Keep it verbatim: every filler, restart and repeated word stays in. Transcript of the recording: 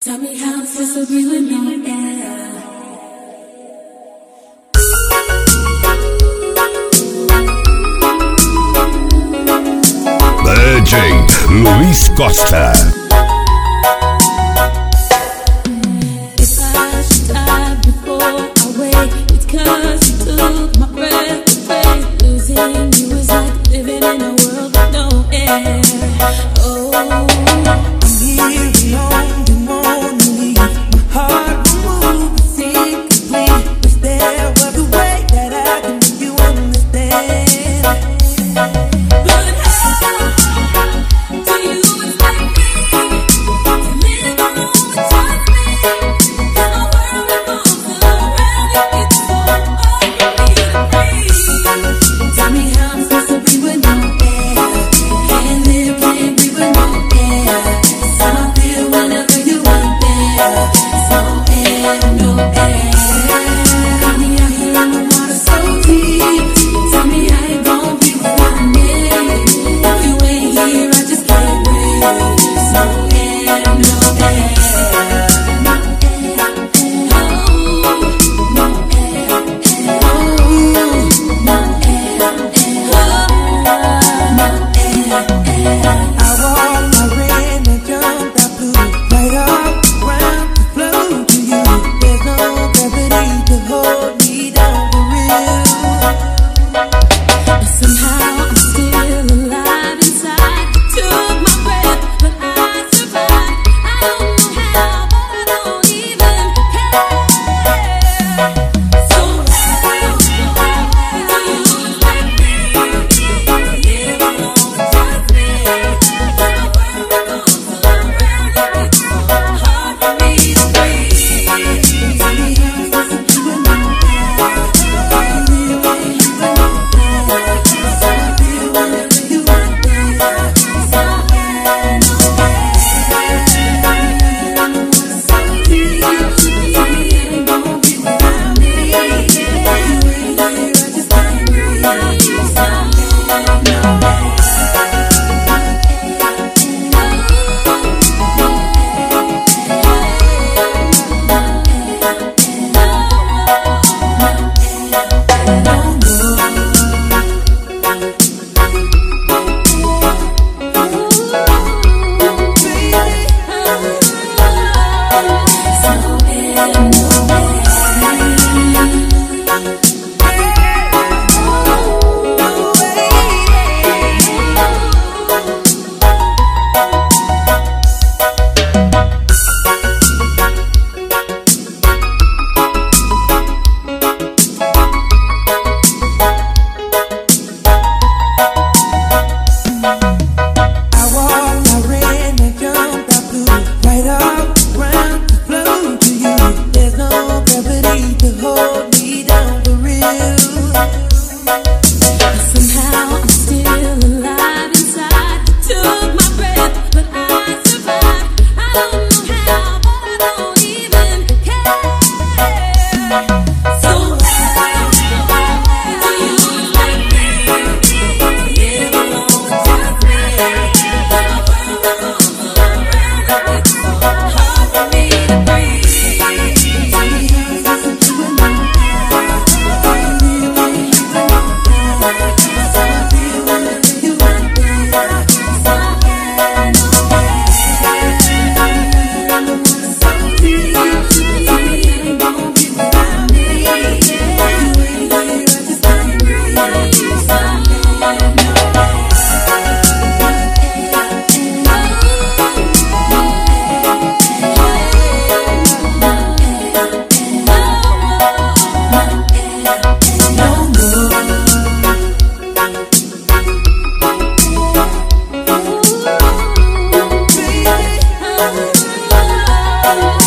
Tell me how it feels to be with no air. D J Luiz Costa. If I should die before I wake, it's 'cause you took my breath away. Losing you is like living in a world with no air. Oh, I'm here alone, you wanna leave. My heart will move, it's incomplete. Wish there was a way that I can make you understand. but how do you expect me to live alone without me? And the world revolves around you, it's so hard for me to breathe. Tell me how I'm supposed to be with no air. Can't live, can't breathe with no air. It's how I feel whenever you ain't there. It's no air, no air. Got me out here in the water so deep. Tell me how you gon' be without me. If you ain't here, I just can't breathe. It's no air, no air. No air, oh, no air, oh, no air, oh, no air. I walked, I ran, I jumped, I flew right up around to flow to you. There's no gravity to hold me down for real. But somehow I'm still alive inside. Took my breath, but I survived. I don't know how, but I don't even care. So how do you expect me to live alone without me? When the world revolves around you, it's so hard for me to breathe. Tell me how I'm supposed to be with no air. Can't live, can't breathe with no air. It's how I feel whenever you ain't there. It's no air, no air. So deep. Tell me how you gon' be without me. If you ain't here, I just can't breathe. It's no air, no air. I walked, I ran, I jumped, I flew right up around to flow to you. There's no gravity to hold me down for real. Somehow I'm still alive inside. Took my breath, but I survived. I don't know how, but I don't even care. So how do you expect me to live alone without me? When the world revolves around you, it's so hard for me to breathe. Tell me how I'm supposed to be with no air. Can't live, can't breathe with no air. It's how I feel whenever you ain't there. It's no air, no air. So deep. Tell me how you gon' be without me. If you ain't here, I just can't breathe. It's no air, no air. Oh,